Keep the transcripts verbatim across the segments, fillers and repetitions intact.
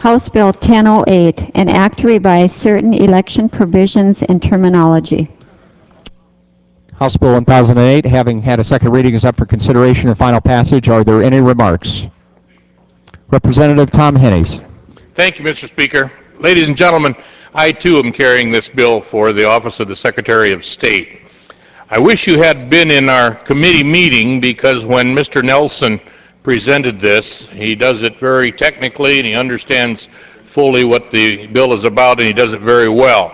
House Bill ten oh eight, an act to revise certain election provisions and terminology. House Bill one thousand eight, having had a second reading, is up for consideration and final passage. Are there any remarks? Representative Tom Hennes. Thank you, Mister Speaker. Ladies and gentlemen, I too am carrying this bill for the Office of the Secretary of State. I wish you had been in our committee meeting, because when Mister Nelson presented this, he does it very technically and he understands fully what the bill is about, and he does it very well.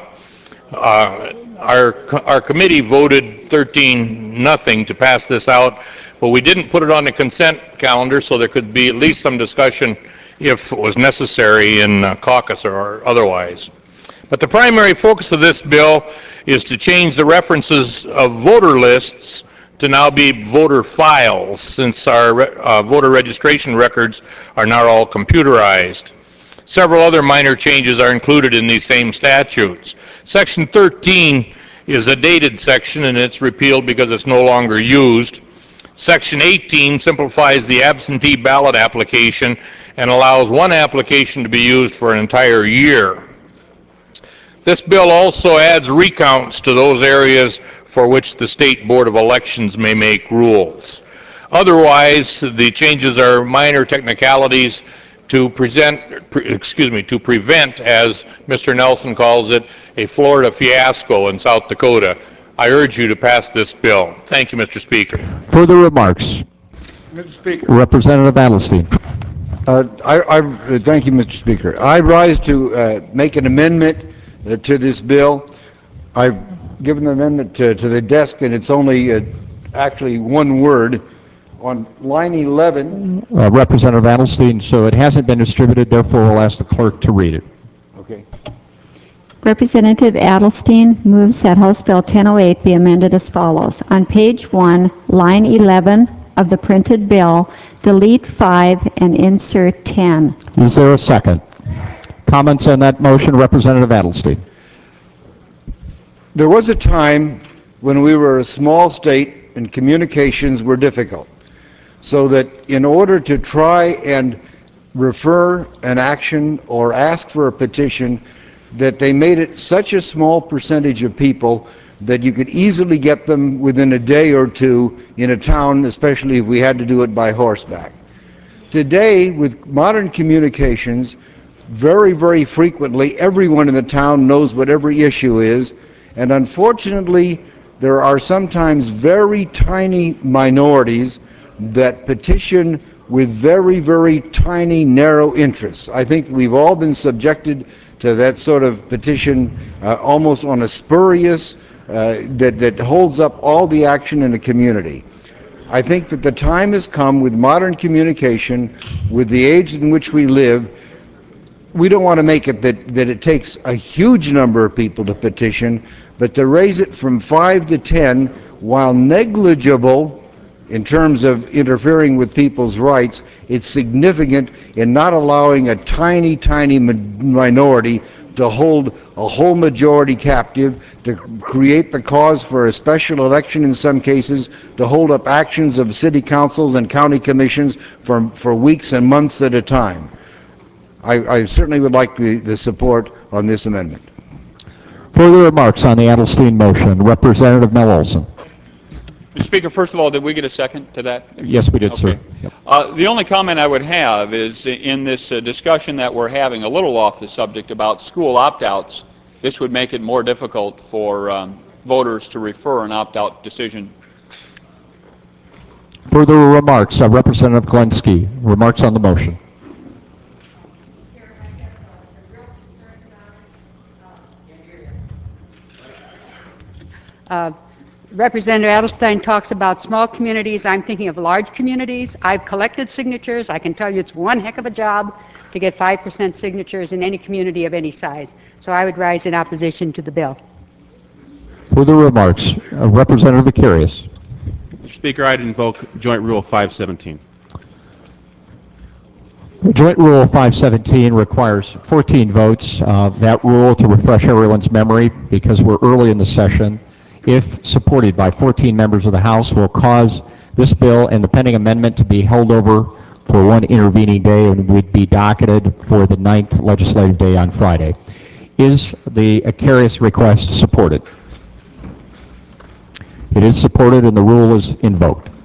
Uh, our, our committee voted thirteen nothing to pass this out, but we didn't put it on the consent calendar so there could be at least some discussion if it was necessary in uh, caucus or otherwise. But the primary focus of this bill is to change the references of voter lists to now be voter files, since our uh, voter registration records are now all computerized. Several other minor changes are included in these same statutes. Section thirteen is a dated section, and it's repealed because it's no longer used. Section eighteen simplifies the absentee ballot application and allows one application to be used for an entire year. This bill also adds recounts to those areas for which the State Board of Elections may make rules. Otherwise, the changes are minor technicalities to present, pre, excuse me, to prevent, as Mister Nelson calls it, a Florida fiasco in South Dakota. I urge you to pass this bill. Thank you, Mister Speaker. Further remarks? Mister Speaker. Representative Adelstein. Uh, I, I, uh, thank you, Mister Speaker. I rise to uh, make an amendment uh, to this bill. I've given the amendment to, to the desk, and it's only uh, actually one word. On line eleven... Uh, Representative Adelstein, so it hasn't been distributed, therefore we'll ask the clerk to read it. Okay. Representative Adelstein moves that House Bill ten oh eight be amended as follows. On page one, line eleven of the printed bill, delete five and insert ten. Is there a second? Comments on that motion, Representative Adelstein. There was a time when we were a small state and communications were difficult, so that in order to try and refer an action or ask for a petition, that they made it such a small percentage of people that you could easily get them within a day or two in a town, especially if we had to do it by horseback. Today, with modern communications, very, very frequently, everyone in the town knows what every issue is, and unfortunately, there are sometimes very tiny minorities that petition with very, very tiny, narrow interests. I think we've all been subjected to that sort of petition uh, almost on a spurious, uh, that, that holds up all the action in a community. I think that the time has come with modern communication, with the age in which we live. We don't want to make it that, that it takes a huge number of people to petition, but to raise it from five to ten, while negligible in terms of interfering with people's rights, it's significant in not allowing a tiny, tiny minority to hold a whole majority captive, to create the cause for a special election in some cases, to hold up actions of city councils and county commissions for, for weeks and months at a time. I, I certainly would like the, the support on this amendment. Further remarks on the Adelstein motion, Representative Mel Olson. Mister Speaker, first of all, did we get a second to that? Yes, we did, okay. sir. Yep. Uh, the only comment I would have is in this uh, discussion that we're having, a little off the subject, about school opt-outs, this would make it more difficult for um, voters to refer an opt-out decision. Further remarks, uh, Representative Glenski. Remarks on the motion. Uh, Representative Adelstein talks about small communities. I'm thinking of large communities. I've collected signatures. I can tell you it's one heck of a job to get five percent signatures in any community of any size. So I would rise in opposition to the bill. Further remarks, uh, Representative Vicarious. Mister Speaker, I'd invoke Joint Rule five seventeen. Joint Rule five seventeen requires fourteen votes. Uh, that rule, to refresh everyone's memory, because we're early in the session, if supported by fourteen members of the House, will cause this bill and the pending amendment to be held over for one intervening day, and would be docketed for the ninth legislative day on Friday. Is the Acarius request supported? It is supported, and the rule is invoked.